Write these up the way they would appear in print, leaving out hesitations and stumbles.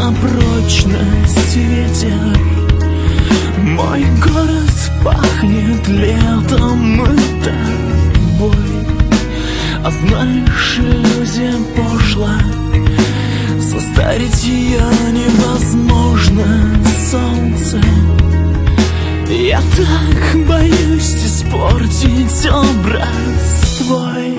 на прочность ветер. Мой город пахнет летом и тобой. А знаешь, иллюзия пошла, состарить ее невозможно, солнце. Я так боюсь испортить образ твой.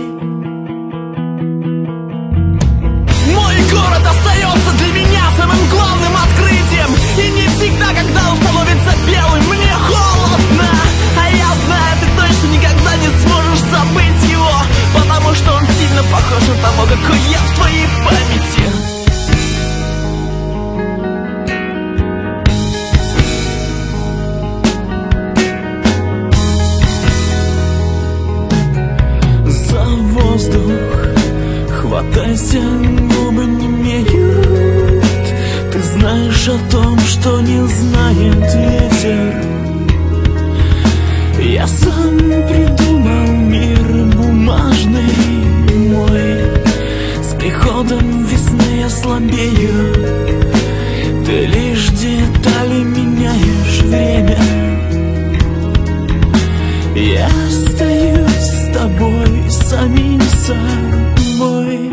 Мой город остается для меня самым главным открытием. И не всегда, когда он становится белым, мне холодно. А я знаю, ты точно никогда не сможешь забыть его, потому что он сильно похож на того, какой я в твоей памяти. Хватайся, губы немеют. Ты знаешь о том, что не знает ветер. Я сам придумал мир бумажный мой. С приходом весны я слабею. Ты лишь детали меняешь время. Я остаюсь с тобой, самим собой.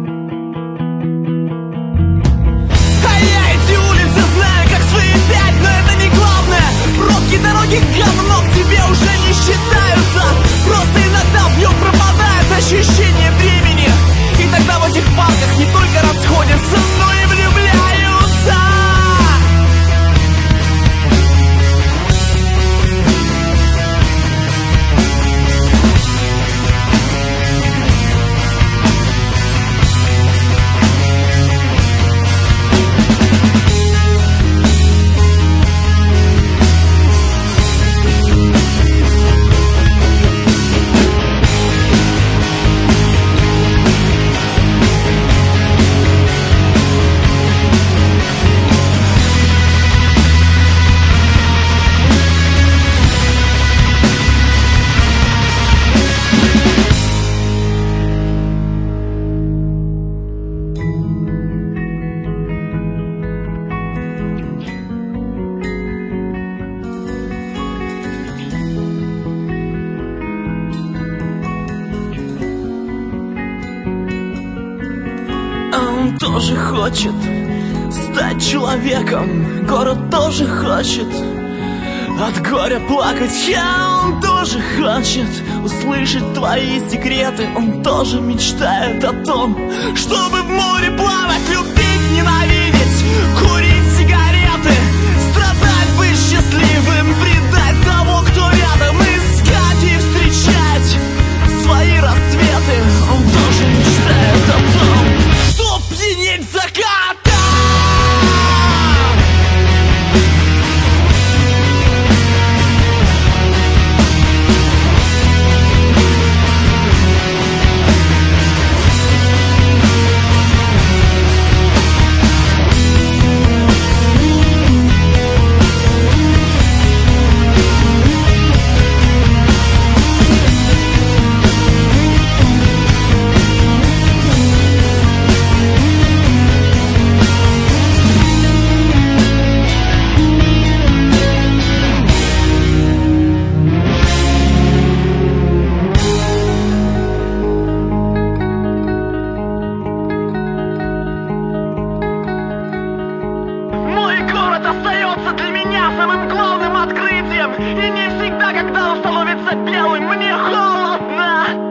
А я эти улицы знаю как свои пять, но это не главное. Пробки, дороги, говно к тебе уже не считаются. Просто иногда в нем пропадает ощущение времени. И тогда в этих парках не только расходятся, но и влюбляются. Он тоже хочет стать человеком. Город тоже хочет от горя плакать. Он тоже хочет услышать твои секреты. Он тоже мечтает о том, чтобы в море плавать, любить, ненавидеть, курить сигареты, страдать, быть счастливым, предать того, кто рядом, искать и встречать свои рассветы. Он тоже мечтает о том, чтоб пьянеть заката. Остается для меня самым главным открытием. И не всегда, когда он становится белым, мне холодно.